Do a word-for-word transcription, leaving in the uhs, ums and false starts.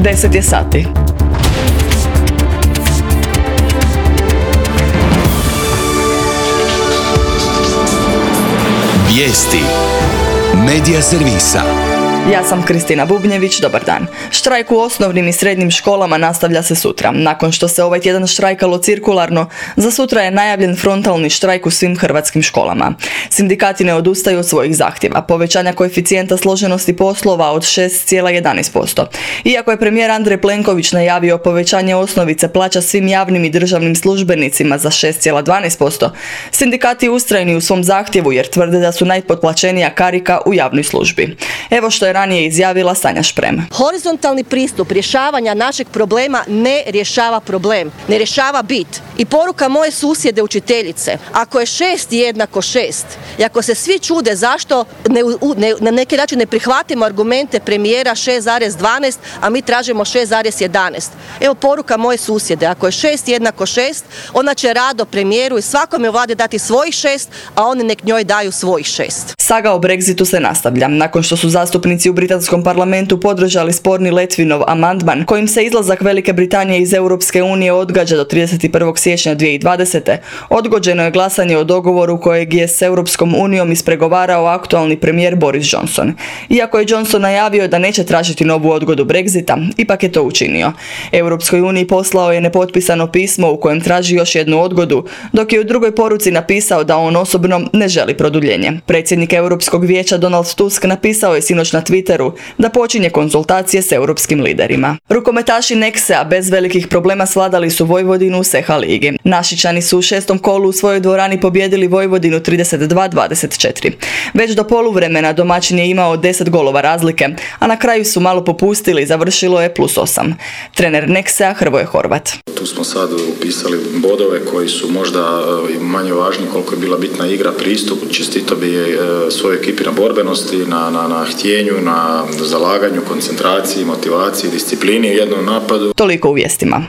deset je sati. Vijesti Medija servisa. Ja sam Kristina Bubnjević, dobar dan. Štrajk u osnovnim i srednjim školama nastavlja se sutra. Nakon što se ovaj tjedan štrajkalo cirkularno, za sutra je najavljen frontalni štrajk u svim hrvatskim školama. Sindikati ne odustaju od svojih zahtjeva, povećanja koeficijenta složenosti poslova od šest zarez jedanaest posto. Iako je premijer Andrej Plenković najavio povećanje osnovice plaća svim javnim i državnim službenicima za šest zarez dvanaest posto, sindikati ustrajni u svom zahtjevu jer tvrde da su najpotplaćenija karika u javnoj službi. Evo što je ranije izjavila Sanja Šprem. Horizontalni pristup rješavanja našeg problema ne rješava problem, ne rješava bit. I poruka moje susjede učiteljice, ako je šest jednako šest, i ako se svi čude zašto ne, ne, na neki način ne prihvatimo argumente premijera šest zarez dvanaest, a mi tražimo šest zarez jedanaest. Evo poruka moje susjede, ako je šest jednako šest, ona će rado premijeru i svakome u vladi dati svojih šest, a oni nek njoj daju svojih šest. Saga o Brexitu se nastavlja. Nakon što su zastupnici u britanskom parlamentu podržali sporni Letvinov amandman kojim se izlazak Velike Britanije iz Europske unije odgađa do trideset prvog siječnja dvije tisuće dvadesete. Odgođeno je glasanje o dogovoru kojeg je s Europskom unijom ispregovarao aktualni premijer Boris Johnson. Iako je Johnson najavio da neće tražiti novu odgodu Brexita, ipak je to učinio. Europskoj uniji poslao je nepotpisano pismo u kojem traži još jednu odgodu, dok je u drugoj poruci napisao da on osobno ne želi produljenje. Predsjednik Europskog vijeća Donald Tusk napisao je sinoć na Twitteru da počinje konzultacije s europskim liderima. Rukometaši Nexe-a bez velikih problema svladali su Vojvodinu u Seha ligi. Našičani su u šestom kolu u svojoj dvorani pobijedili Vojvodinu trideset dva dvadeset četiri. Već do poluvremena domaćin je imao deset golova razlike, a na kraju su malo popustili i završilo je plus osam. Trener Nexe-a Hrvoje Horvat. Tu smo sad upisali bodove koji su možda manje važni koliko je bila bitna igra, pristup. Čestito bi je svojoj ekipi na borbenosti, na, na, na htjenju, na zalaganju, koncentraciji, motivaciji, disciplini u jednom napadu. Toliko u vijestima.